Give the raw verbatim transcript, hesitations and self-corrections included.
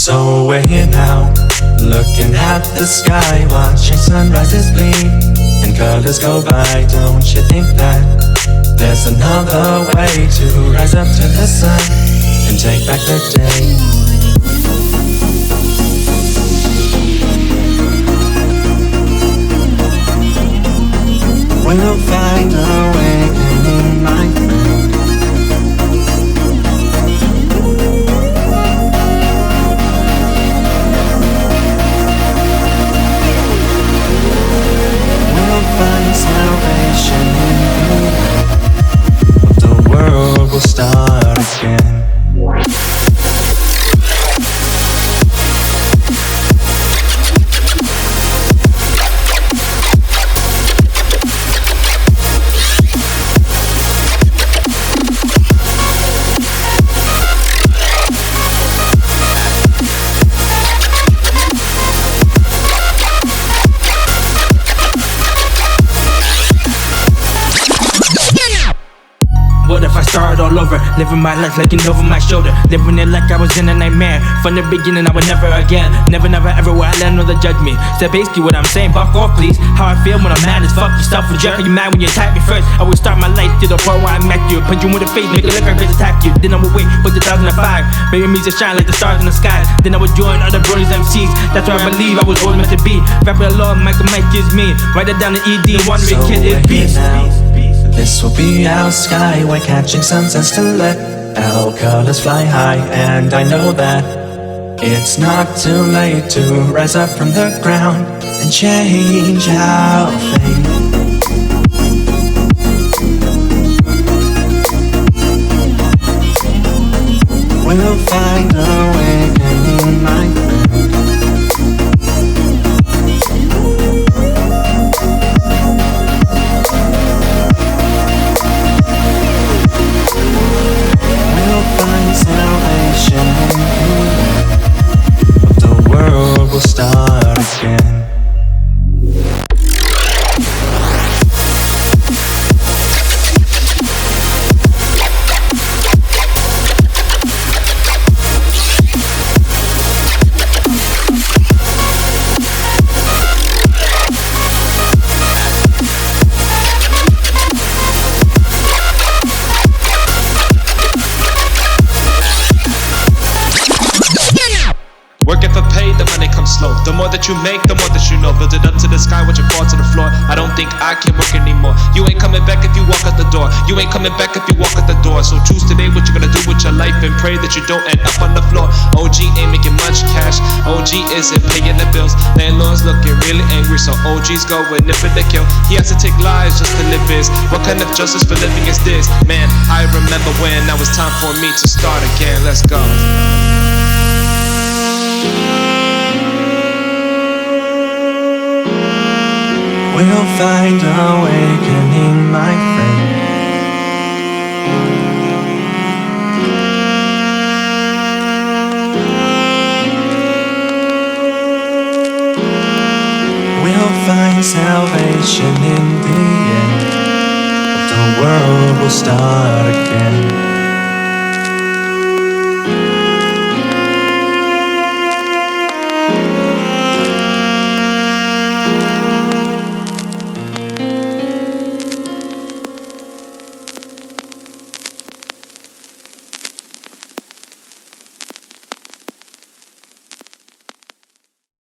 So we're here now, looking at the sky, watching sunrises gleam and colors go by. Don't you think that there's another way to rise up to the sun and take back the day? We'll find a way, my friend. We'll find salvation in the end. The world will start again. What if I started all over, living my life looking over my shoulder, living it like I was in a nightmare. From the beginning I would never again, never, never, ever will I let another judge me. So basically what I'm saying, buck off please. How I feel when I'm mad as fuck, you self reject. Are you mad when you attack me first? I would start my life to the point where I met you, punch you in the face, make it look like I bitch attack you. Then I would wait for two thousand five, baby me to shine like the stars in the sky. Then I would join other brothers M Cs, that's where I believe I was always meant to be. Rapping along, Michael Mike is me, write it down to E D and wondering So kid is peace. This will be our sky, we're catching sunsets to let our colors fly high. And I know that it's not too late to rise up from the ground and change our fate. We'll find a way, my friend. Salvation in the end. The world will start again. Working for pay, the money comes slow. The more that you make, the more that you know. Build it up to the sky, watch it fall to the floor. I don't think I can work anymore. You ain't coming back if you walk out the door. You ain't coming back if you walk out the door. So choose today what you're gonna do with your life and pray that you don't end up on the floor. O G ain't making much cash. O G isn't paying the bills. Landlord's looking really angry, so O G's going in for the kill. He has to take lives just to live his. What kind of justice for living is this? Man, I remember when now it's time for me to start again. Let's go. We'll find awakening, my friend. We'll find salvation in the end. The world will start again.